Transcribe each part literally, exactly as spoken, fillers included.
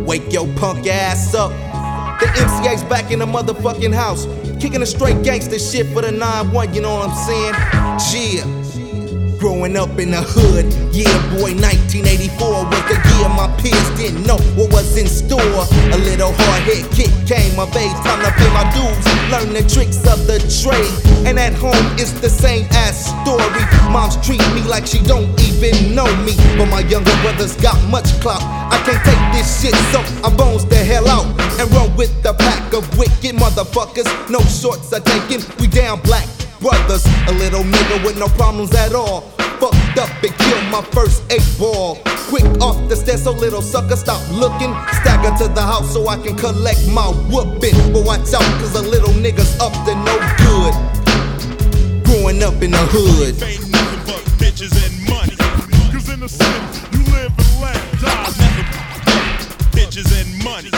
Wake your punk ass up. The M C A's back in the motherfucking house, kicking a straight gangster shit for the nine one, you know what I'm saying? Yeah. Growing up in the hood, yeah boy, nineteen eighty-four was the year my peers didn't know what was in store. A little hard head kick came of age, time to pay my dues, learn the tricks of the trade. And at home it's the same ass story. Moms treat me like she don't even know me, but my younger brothers got much clout. I can't take this shit, so I bones the hell out and run with the pack of wicked motherfuckers. No shorts are taken, we down black brothers. A little nigga with no problems at all, fucked up and killed my first eight ball. Quick off the stairs, so little sucker stop looking. Stagger to the house so I can collect my whooping. But watch out, cause a little nigga's up to no good. Growing up in the hood, ain't nothing but bitches and money. Cause in the city, you live and let die. Nothing but bitches and money.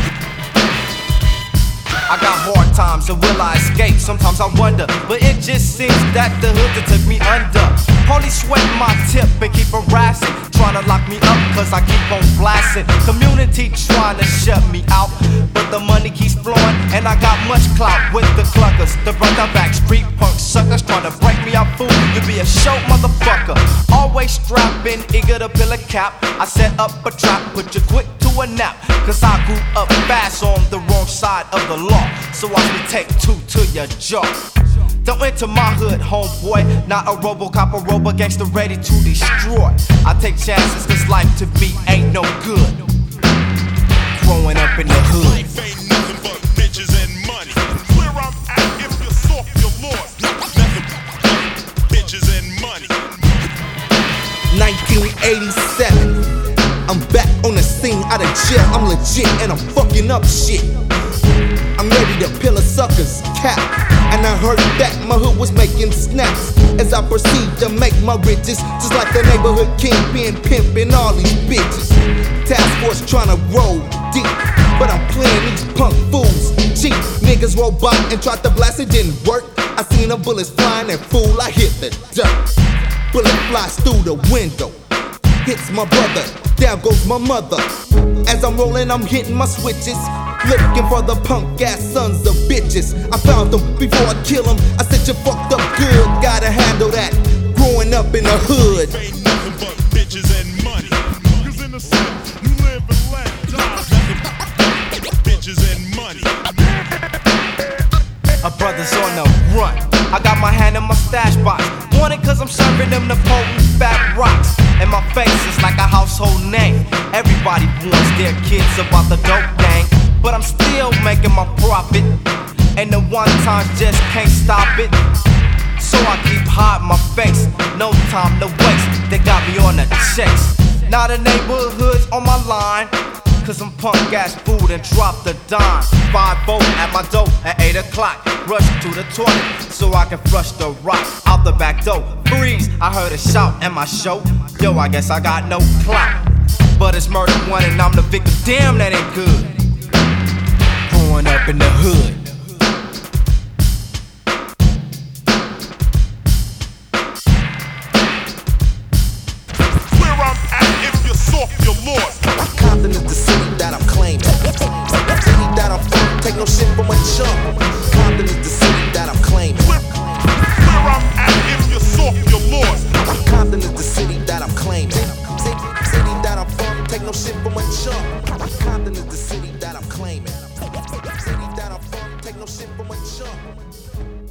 I got hard times, so will I escape? Sometimes I wonder, but it just seems that the hood that took me under. Police sweating my tip and keep harassing, trying to lock me up cause I keep on blasting. Community trying to shut me out, but the money keeps flowing and I got much clout with the cluckers. The brother back street punk suckers trying to break me out, fool. You be a show motherfucker, always strapping, eager to peel a cap. I set up a trap, put you quick to a nap, cause I grew up fast on the wrong side of the law. So watch me take two to your jaw. Don't enter my hood, homeboy. Not a Robocop, a robo gangster ready to destroy. I take chances cause life to me ain't no good. Growing up in the hood, Life ain't nothing but bitches and money. Where I'm at, if you're soft, you're lost. Nothing but bitches and money. nineteen eighty-seven. I'm back on the scene out of jail. I'm legit and I'm fucking up shit. I'm ready to peel a sucker's cap, and I heard that my hood was making snaps as I proceed to make my riches, just like the neighborhood kingpin pimping all these bitches. Task force tryna roll deep, but I'm playing these punk fools cheap. Niggas rolled by and tried to blast, it didn't work. I seen the bullets flying and fool, I hit the dirt. Bullet flies through the window, hits my brother, down goes my mother. As I'm rolling, I'm hitting my switches, looking for the punk ass sons of bitches. I found them before I kill them. I said you fucked up good, gotta handle that. Growing up in the hood, Ain't nothing but bitches and money. Cause in the city, you live and let die. Nothing but bitches and money. a brother's on the run. I got my hand in my stash box, want it cause I'm serving them the potent fat rocks. And my face is like a household name. Everybody warns their kids about the dope gang, but I'm still making my profit, and the one times just can't stop it. So I keep hiding my face, no time to waste. They got me on the chase. Now the neighborhood's on my line, cause I'm punk ass food and drop the dime. Five volt at my door at eight o'clock. Rush to the toilet so I can flush the rock out the back door. Freeze, I heard a shout at my show. Yo, I guess I got no clout, but it's murder one and I'm the victim. Damn, that ain't good. Growing up in the hood. Where I'm at, if you're soft, you're lost. Compton is the city that I'm claiming. City that I'm from, take no shit from a chump. Compton is the city that I'm claiming. Where, where I'm at, if you're soft, you're lost. Compton is the city that I'm claiming. City, city that I'm from, take no shit from a chump. Compton is the city that I'm claiming. City that I'm from, take no shit from a chump.